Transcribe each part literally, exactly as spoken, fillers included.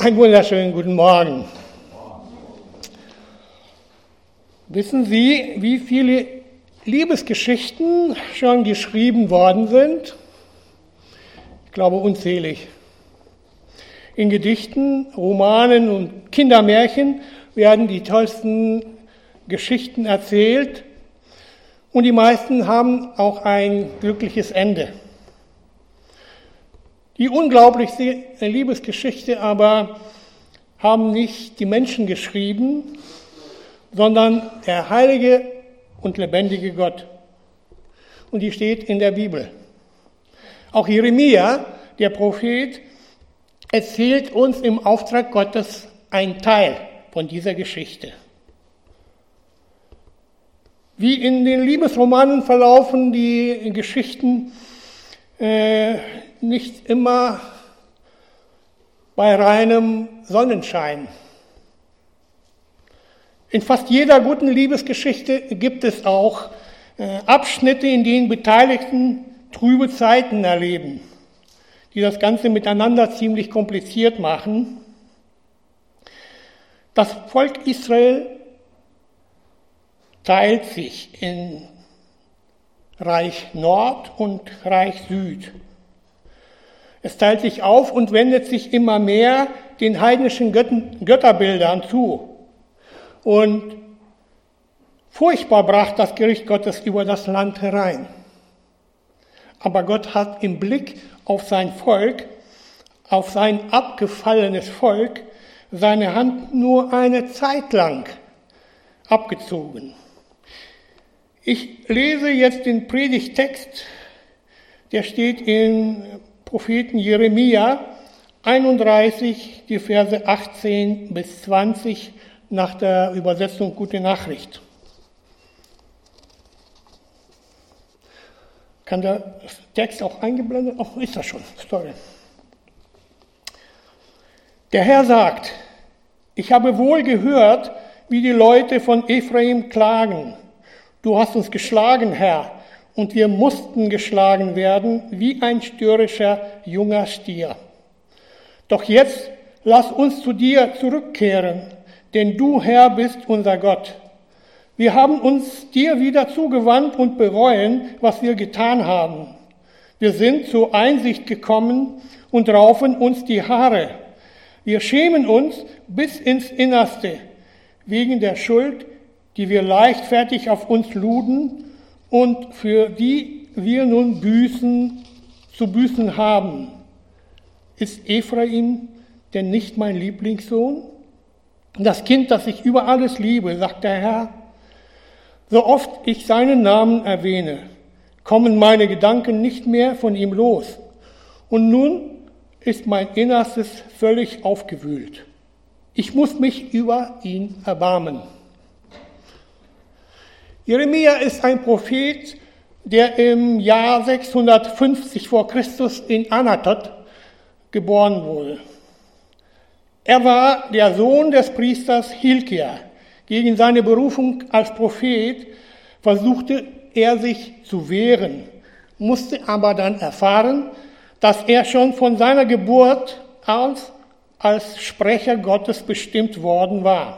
Einen wunderschönen guten Morgen. Wissen Sie, wie viele Liebesgeschichten schon geschrieben worden sind? Ich glaube unzählig. In Gedichten, Romanen und Kindermärchen werden die tollsten Geschichten erzählt und die meisten haben auch ein glückliches Ende. Die unglaublichste Liebesgeschichte aber haben nicht die Menschen geschrieben, sondern der heilige und lebendige Gott. Und die steht in der Bibel. Auch Jeremia, der Prophet, erzählt uns im Auftrag Gottes einen Teil von dieser Geschichte. Wie in den Liebesromanen verlaufen die Geschichten äh, nicht immer bei reinem Sonnenschein. In fast jeder guten Liebesgeschichte gibt es auch äh, Abschnitte, in denen Beteiligten trübe Zeiten erleben, die das Ganze miteinander ziemlich kompliziert machen. Das Volk Israel teilt sich in Reich Nord und Reich Süd. Es teilt sich auf und wendet sich immer mehr den heidnischen Götterbildern zu. Und furchtbar brach das Gericht Gottes über das Land herein. Aber Gott hat im Blick auf sein Volk, auf sein abgefallenes Volk, seine Hand nur eine Zeit lang abgezogen. Ich lese jetzt den Predigttext, der steht in Propheten Jeremia einunddreißig, die Verse achtzehn bis zwanzig nach der Übersetzung Gute Nachricht. Kann der Text auch eingeblendet? Oh, ist das schon, sorry. Der Herr sagt, ich habe wohl gehört, wie die Leute von Ephraim klagen. Du hast uns geschlagen, Herr, und wir mussten geschlagen werden wie ein störrischer junger Stier. Doch jetzt lass uns zu dir zurückkehren, denn du, Herr, bist unser Gott. Wir haben uns dir wieder zugewandt und bereuen, was wir getan haben. Wir sind zur Einsicht gekommen und raufen uns die Haare. Wir schämen uns bis ins Innerste wegen der Schuld, die wir leichtfertig auf uns luden und für die wir nun büßen, zu büßen haben. Ist Ephraim denn nicht mein Lieblingssohn? Das Kind, das ich über alles liebe, sagt der Herr. So oft ich seinen Namen erwähne, kommen meine Gedanken nicht mehr von ihm los. Und nun ist mein Innerstes völlig aufgewühlt. Ich muss mich über ihn erbarmen. Jeremia ist ein Prophet, der im Jahr sechshundertfünfzig vor Christus in Anatot geboren wurde. Er war der Sohn des Priesters Hilkia. Gegen seine Berufung als Prophet versuchte er sich zu wehren, musste aber dann erfahren, dass er schon von seiner Geburt aus als Sprecher Gottes bestimmt worden war.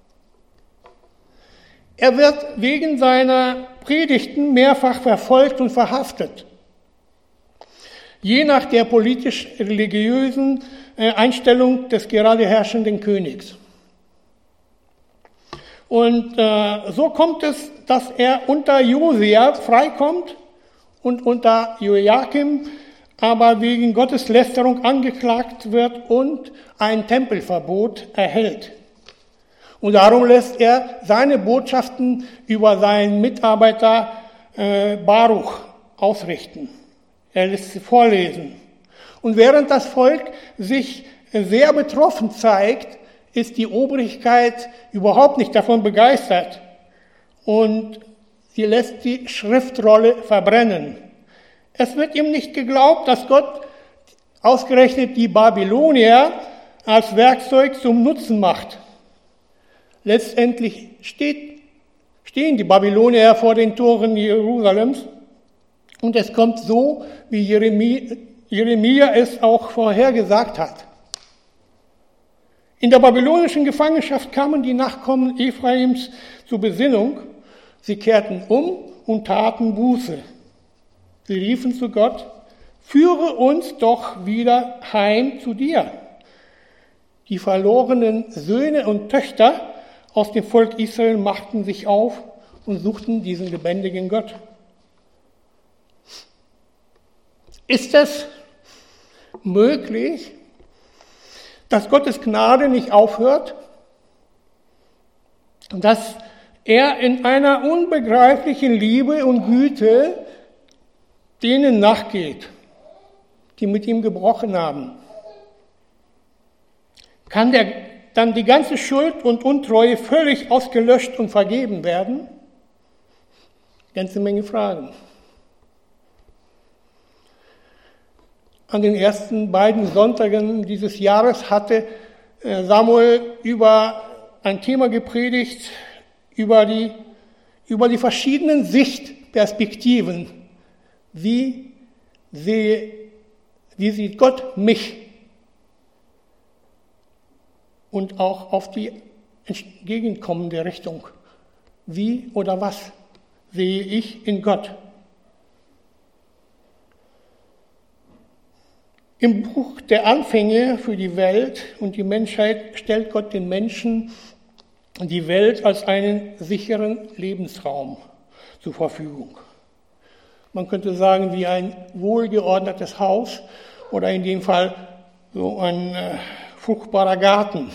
Er wird wegen seiner Predigten mehrfach verfolgt und verhaftet. Je nach der politisch-religiösen Einstellung des gerade herrschenden Königs. Und äh, so kommt es, dass er unter Josia freikommt und unter Joachim aber wegen Gotteslästerung angeklagt wird und ein Tempelverbot erhält. Und darum lässt er seine Botschaften über seinen Mitarbeiter äh, Baruch ausrichten. Er lässt sie vorlesen. Und während das Volk sich sehr betroffen zeigt, ist die Obrigkeit überhaupt nicht davon begeistert. Und sie lässt die Schriftrolle verbrennen. Es wird ihm nicht geglaubt, dass Gott ausgerechnet die Babylonier als Werkzeug zum Nutzen macht. Letztendlich steht, stehen die Babylonier vor den Toren Jerusalems und es kommt so, wie Jeremia, Jeremia es auch vorhergesagt hat. In der babylonischen Gefangenschaft kamen die Nachkommen Ephraims zur Besinnung. Sie kehrten um und taten Buße. Sie riefen zu Gott: Führe uns doch wieder heim zu dir. Die verlorenen Söhne und Töchter aus dem Volk Israel machten sich auf und suchten diesen lebendigen Gott. Ist es möglich, dass Gottes Gnade nicht aufhört? Dass er in einer unbegreiflichen Liebe und Güte denen nachgeht, die mit ihm gebrochen haben? Kann der, dann die ganze Schuld und Untreue völlig ausgelöscht und vergeben werden? Ganze Menge Fragen. An den ersten beiden Sonntagen dieses Jahres hatte Samuel über ein Thema gepredigt, über die, über die verschiedenen Sichtperspektiven. Wie sehe, wie sieht Gott mich? Und auch auf die entgegenkommende Richtung. Wie oder was sehe ich in Gott? Im Buch der Anfänge für die Welt und die Menschheit stellt Gott den Menschen die Welt als einen sicheren Lebensraum zur Verfügung. Man könnte sagen, wie ein wohlgeordnetes Haus oder in dem Fall so ein äh, fruchtbarer Garten,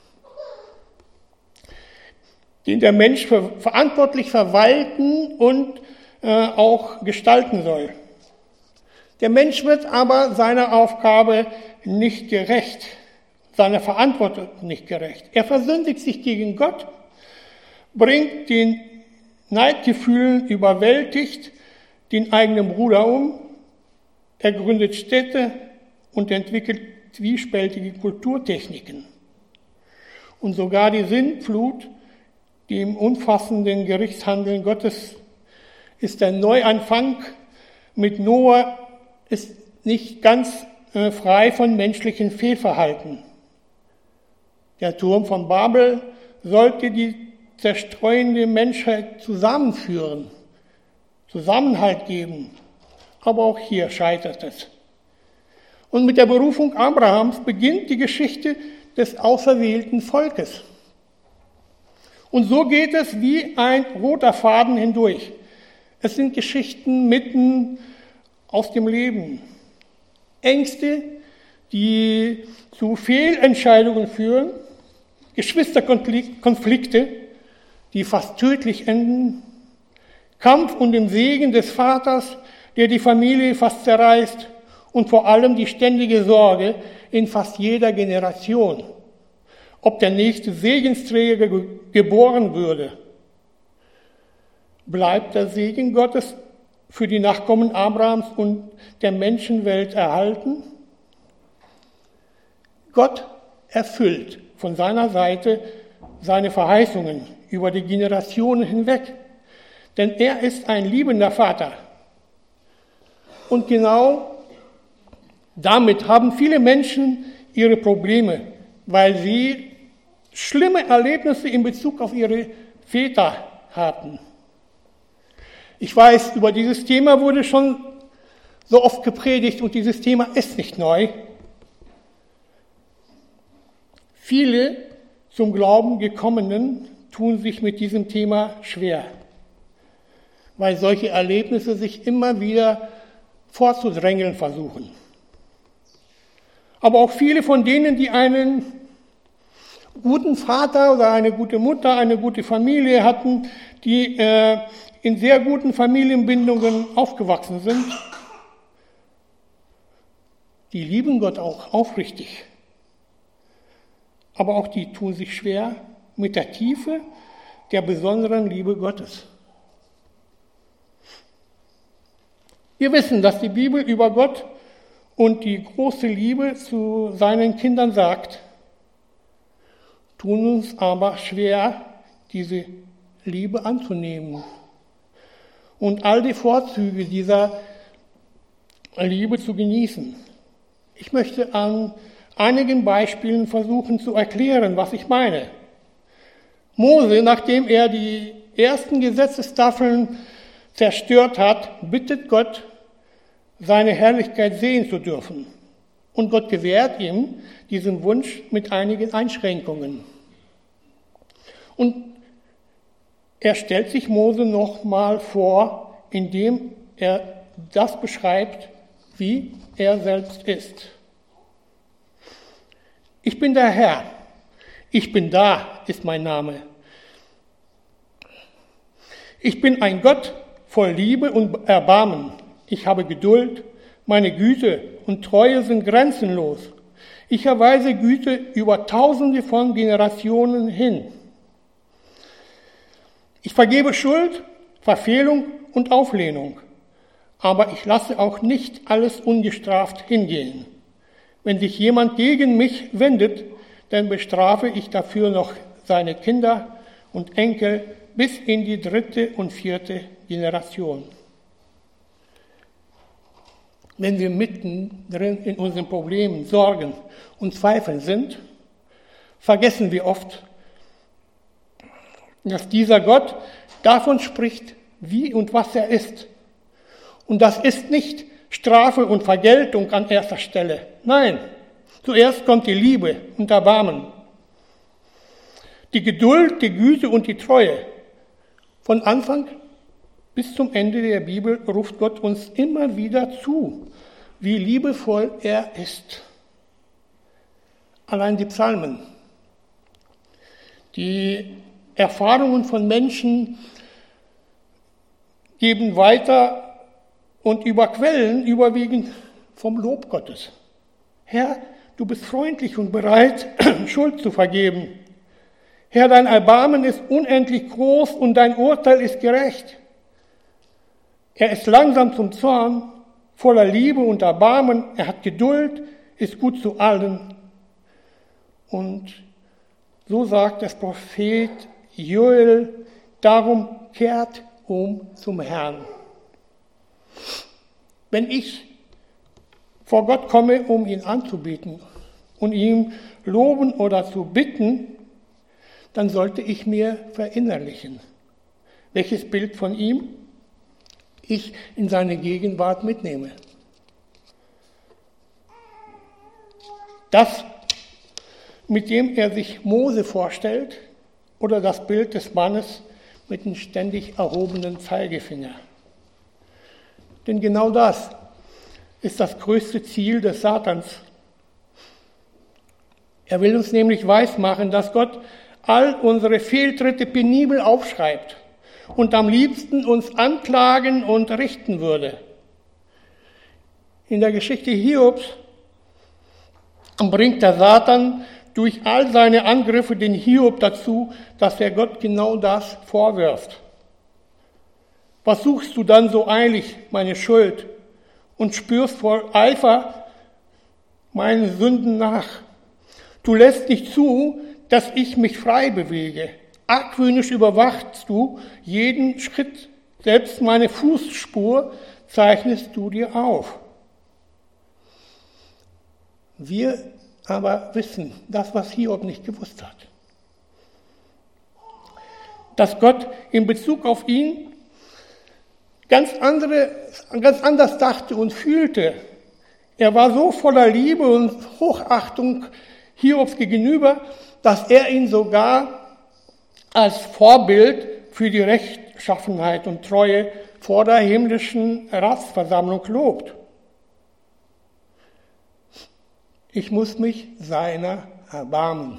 den der Mensch für verantwortlich verwalten und äh, auch gestalten soll. Der Mensch wird aber seiner Aufgabe nicht gerecht, seiner Verantwortung nicht gerecht. Er versündigt sich gegen Gott, bringt den Neidgefühlen überwältigt den eigenen Bruder um, er gründet Städte und entwickelt zwiespältige Kulturtechniken. Und sogar die Sintflut, die im umfassenden Gerichtshandeln Gottes ist der Neuanfang mit Noah, ist nicht ganz äh, frei von menschlichen Fehlverhalten. Der Turm von Babel sollte die zerstreuende Menschheit zusammenführen, Zusammenhalt geben. Aber auch hier scheitert es. Und mit der Berufung Abrahams beginnt die Geschichte des auserwählten Volkes. Und so geht es wie ein roter Faden hindurch. Es sind Geschichten mitten aus dem Leben. Ängste, die zu Fehlentscheidungen führen, Geschwisterkonflikte, die fast tödlich enden, Kampf um den Segen des Vaters, der die Familie fast zerreißt, und vor allem die ständige Sorge in fast jeder Generation, ob der nächste Segensträger ge- geboren würde. Bleibt der Segen Gottes für die Nachkommen Abrahams und der Menschenwelt erhalten? Gott erfüllt von seiner Seite seine Verheißungen über die Generationen hinweg, denn er ist ein liebender Vater. Und genau damit haben viele Menschen ihre Probleme, weil sie schlimme Erlebnisse in Bezug auf ihre Väter hatten. Ich weiß, über dieses Thema wurde schon so oft gepredigt und dieses Thema ist nicht neu. Viele zum Glauben gekommenen tun sich mit diesem Thema schwer, weil solche Erlebnisse sich immer wieder vorzudrängeln versuchen. Aber auch viele von denen, die einen guten Vater oder eine gute Mutter, eine gute Familie hatten, die äh, in sehr guten Familienbindungen aufgewachsen sind, die lieben Gott auch aufrichtig. Aber auch die tun sich schwer mit der Tiefe der besonderen Liebe Gottes. Wir wissen, dass die Bibel über Gott und die große Liebe zu seinen Kindern sagt, tun uns aber schwer, diese Liebe anzunehmen und all die Vorzüge dieser Liebe zu genießen. Ich möchte an einigen Beispielen versuchen zu erklären, was ich meine. Mose, nachdem er die ersten Gesetzestafeln zerstört hat, bittet Gott, seine Herrlichkeit sehen zu dürfen. Und Gott gewährt ihm diesen Wunsch mit einigen Einschränkungen. Und er stellt sich Mose nochmal vor, indem er das beschreibt, wie er selbst ist. Ich bin der Herr. Ich bin da, ist mein Name. Ich bin ein Gott voll Liebe und Erbarmen. Ich habe Geduld. Meine Güte und Treue sind grenzenlos. Ich erweise Güte über Tausende von Generationen hin. Ich vergebe Schuld, Verfehlung und Auflehnung. Aber ich lasse auch nicht alles ungestraft hingehen. Wenn sich jemand gegen mich wendet, dann bestrafe ich dafür noch seine Kinder und Enkel bis in die dritte und vierte Generation. Wenn wir mittendrin in unseren Problemen, Sorgen und Zweifeln sind, vergessen wir oft, dass dieser Gott davon spricht, wie und was er ist. Und das ist nicht Strafe und Vergeltung an erster Stelle. Nein, zuerst kommt die Liebe und Erbarmen, die Geduld, die Güte und die Treue. Von Anfang bis zum Ende der Bibel ruft Gott uns immer wieder zu, wie liebevoll er ist. Allein die Psalmen, die Erfahrungen von Menschen geben weiter und überquellen überwiegend vom Lob Gottes. Herr, du bist freundlich und bereit, Schuld zu vergeben. Herr, dein Erbarmen ist unendlich groß und dein Urteil ist gerecht. Er ist langsam zum Zorn, voller Liebe und Erbarmen. Er hat Geduld, ist gut zu allen. Und so sagt der Prophet Joel, darum kehrt um zum Herrn. Wenn ich vor Gott komme, um ihn anzubeten und ihm loben oder zu bitten, dann sollte ich mir verinnerlichen, welches Bild von ihm ich in seine Gegenwart mitnehme. Das, mit dem er sich Mose vorstellt, oder das Bild des Mannes mit dem ständig erhobenen Zeigefinger. Denn genau das ist das größte Ziel des Satans. Er will uns nämlich weismachen, dass Gott all unsere Fehltritte penibel aufschreibt und am liebsten uns anklagen und richten würde. In der Geschichte Hiobs bringt der Satan durch all seine Angriffe den Hiob dazu, dass er Gott genau das vorwirft. Was suchst du dann so eilig, meine Schuld, und spürst voll Eifer meinen Sünden nach? Du lässt nicht zu, dass ich mich frei bewege. Argwöhnisch überwachst du jeden Schritt, selbst meine Fußspur zeichnest du dir auf. Wir aber wissen das, was Hiob nicht gewusst hat. Dass Gott in Bezug auf ihn ganz, andere, ganz anders dachte und fühlte. Er war so voller Liebe und Hochachtung Hiobs gegenüber, dass er ihn sogar als Vorbild für die Rechtschaffenheit und Treue vor der himmlischen Ratsversammlung lobt. Ich muss mich seiner erbarmen.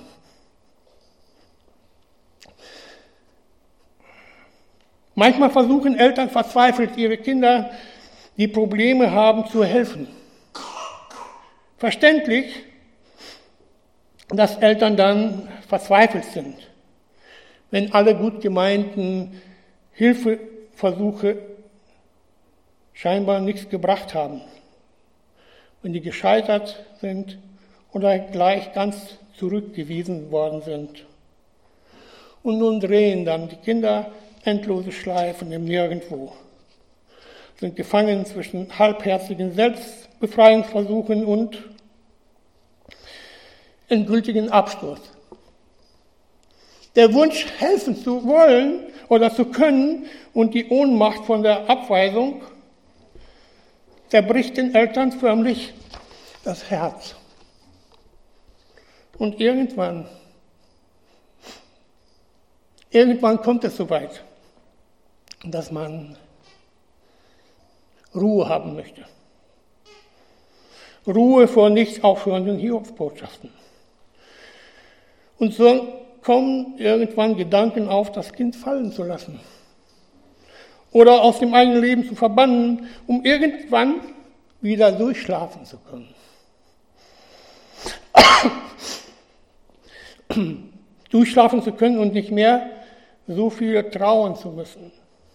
Manchmal versuchen Eltern verzweifelt, ihre Kinder, die Probleme haben, zu helfen. Verständlich, dass Eltern dann verzweifelt sind, wenn alle gut gemeinten Hilfeversuche scheinbar nichts gebracht haben, wenn die gescheitert sind oder gleich ganz zurückgewiesen worden sind. Und nun drehen dann die Kinder endlose Schleifen im Nirgendwo, sind gefangen zwischen halbherzigen Selbstbefreiungsversuchen und endgültigen Absturz. Der Wunsch, helfen zu wollen oder zu können und die Ohnmacht von der Abweisung zerbricht den Eltern förmlich das Herz. Und irgendwann, irgendwann kommt es so weit, dass man Ruhe haben möchte. Ruhe vor nicht aufhörenden Hiobsbotschaften. Und so kommen irgendwann Gedanken auf, das Kind fallen zu lassen. Oder aus dem eigenen Leben zu verbannen, um irgendwann wieder durchschlafen zu können. Durchschlafen zu können und nicht mehr so viel trauen zu müssen.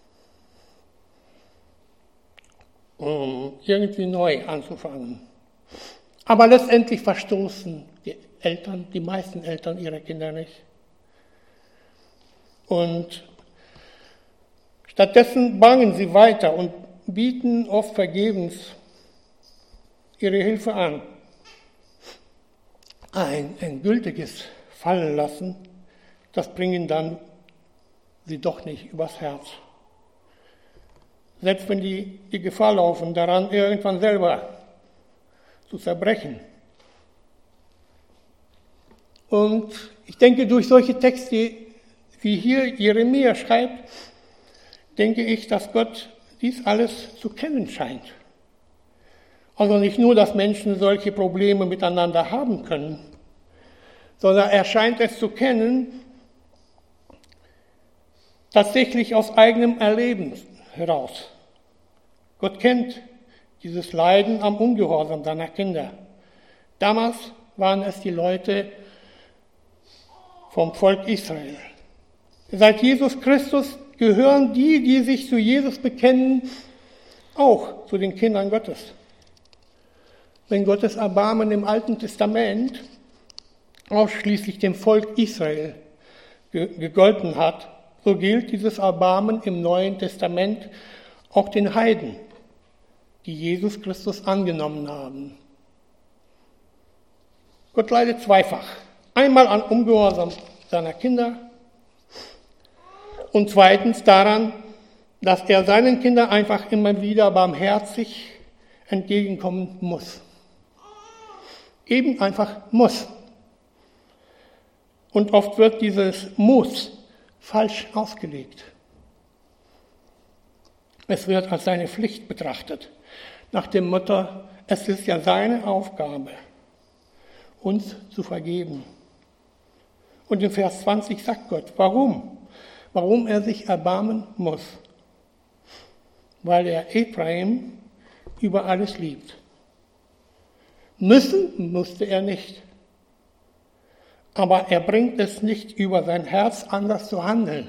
Um irgendwie neu anzufangen. Aber letztendlich verstoßen die Eltern, die meisten Eltern ihre Kinder nicht. Und stattdessen bangen sie weiter und bieten oft vergebens ihre Hilfe an. Ein endgültiges Fallen lassen, das bringen dann sie doch nicht übers Herz. Selbst wenn die die Gefahr laufen, daran irgendwann selber zu zerbrechen. Und ich denke, durch solche Texte, wie hier Jeremia schreibt, denke ich, dass Gott dies alles zu kennen scheint. Also nicht nur, dass Menschen solche Probleme miteinander haben können, sondern er scheint es zu kennen, tatsächlich aus eigenem Erleben heraus. Gott kennt dieses Leiden am Ungehorsam seiner Kinder. Damals waren es die Leute vom Volk Israel. Seit Jesus Christus gehören die, die sich zu Jesus bekennen, auch zu den Kindern Gottes. Wenn Gottes Erbarmen im Alten Testament ausschließlich dem Volk Israel gegolten hat, so gilt dieses Erbarmen im Neuen Testament auch den Heiden, die Jesus Christus angenommen haben. Gott leidet zweifach. Einmal an Ungehorsam seiner Kinder und zweitens daran, dass er seinen Kindern einfach immer wieder barmherzig entgegenkommen muss. Eben einfach muss. Und oft wird dieses Muss falsch ausgelegt. Es wird als seine Pflicht betrachtet, nach dem Motto, es ist ja seine Aufgabe, uns zu vergeben. Und in Vers zwanzig sagt Gott, warum? Warum er sich erbarmen muss. Weil er Ephraim über alles liebt. Müssen musste er nicht. Aber er bringt es nicht über sein Herz, anders zu handeln.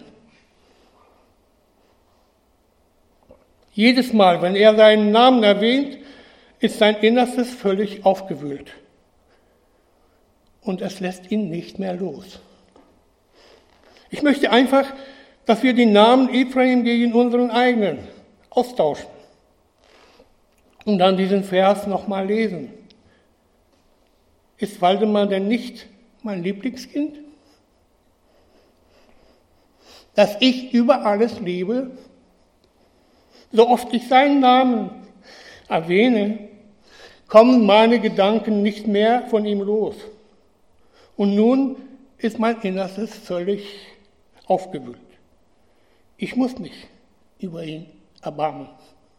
Jedes Mal, wenn er seinen Namen erwähnt, ist sein Innerstes völlig aufgewühlt. Und es lässt ihn nicht mehr los. Ich möchte einfach, dass wir den Namen Ephraim gegen unseren eigenen austauschen. Und dann diesen Vers nochmal lesen. Ist Waldemar denn nicht mein Lieblingskind? Dass ich über alles liebe, so oft ich seinen Namen erwähne, kommen meine Gedanken nicht mehr von ihm los. Und nun ist mein Innerstes völlig aufgewühlt. Ich muss mich über ihn erbarmen.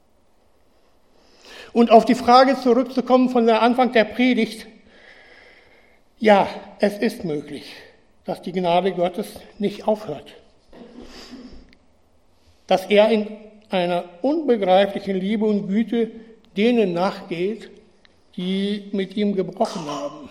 Und auf die Frage zurückzukommen von der Anfang der Predigt, ja, es ist möglich, dass die Gnade Gottes nicht aufhört. Dass er in einer unbegreiflichen Liebe und Güte denen nachgeht, die mit ihm gebrochen haben.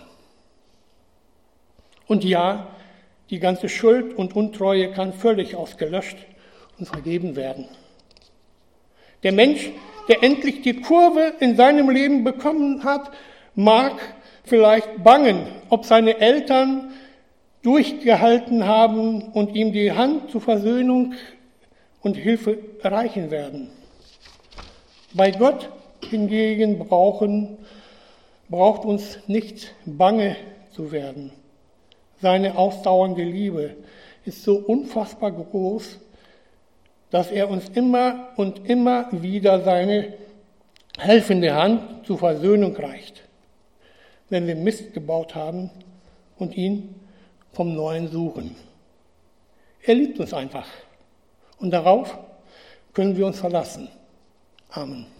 Und ja, die ganze Schuld und Untreue kann völlig ausgelöscht und vergeben werden. Der Mensch, der endlich die Kurve in seinem Leben bekommen hat, mag vielleicht bangen, ob seine Eltern durchgehalten haben und ihm die Hand zur Versöhnung und Hilfe reichen werden. Bei Gott hingegen brauchen, braucht uns nicht bange zu werden. Seine ausdauernde Liebe ist so unfassbar groß, dass er uns immer und immer wieder seine helfende Hand zur Versöhnung reicht, wenn wir Mist gebaut haben und ihn vom Neuen suchen. Er liebt uns einfach und darauf können wir uns verlassen. Amen.